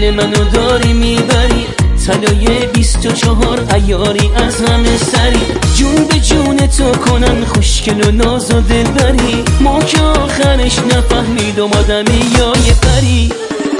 دل منو داری میبری، طلای 24 عیاری از همه سری، جون به جون تو کنن خوشگل و ناز و دلبری، ما که آخرش نفهمیدم آدمی یا یه پری.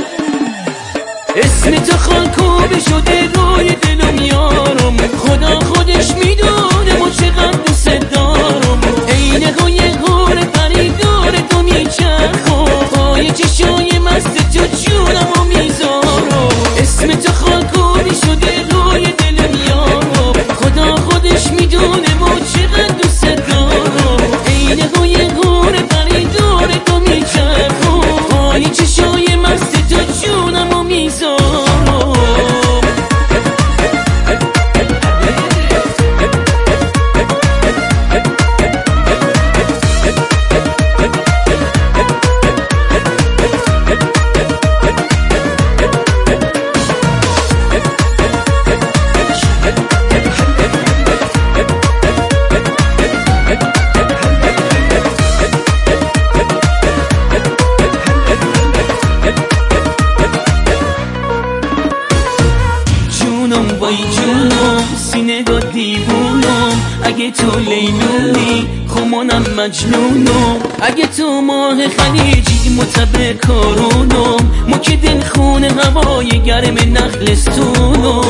اسم تو خالکوبه شده روی دلم یارم، خدا خودش میدونه ما چقدر دوست دارم، عین های غور پری دور تو میچرخم، پای چشای مست تو جونمو میذارم. اسم تو خالکوبه شده روی دلم یارم، خدا خودش میدونه ما چقدر دوست دارم، عین های غور پری دور تو میچرخم، پای چشای مست تو جونمو میذارم. وای جونم سینه دا دیوونم، اگه تو لیلونی خمانم مجنونم، اگه تو ماه خلیجی متبه کارونم، ما که دل خونه هوای گرم نخلستونم.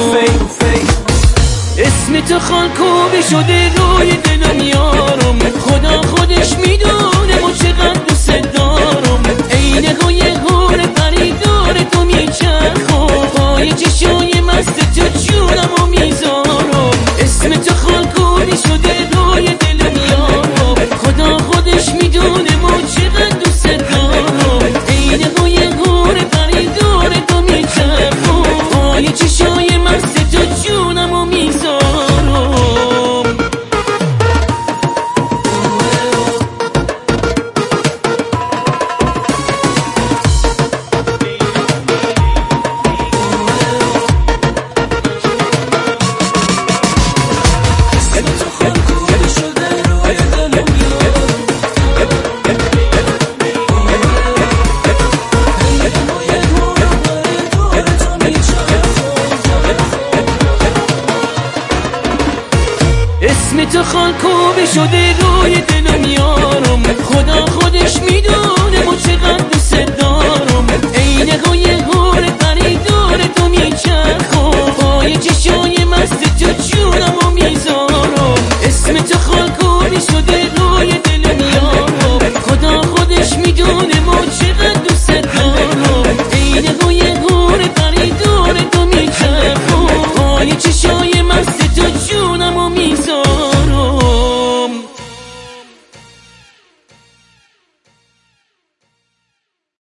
اسم تو خالکوبه شده روی دلم یارم، خدا خودش میدونه ما چقدر دوست دارم، عین های غور پری دور تو میچرخم، پای چشای مست تو جونمو میذارم. اسم تو خالکوبه شده روی دلم یارم، خدا خودش میدونه ما چقدر دوست دارم، عین های غور پری دور تو میچرخم، پای چشای مست تو جونمو میذارم. اسم تو خالکوبه شده روی دلم یارم، خدا خودش میدونه ما چقدر دوست دارم، عین های غور پری دور تو میچرخم، پای چشای مست تو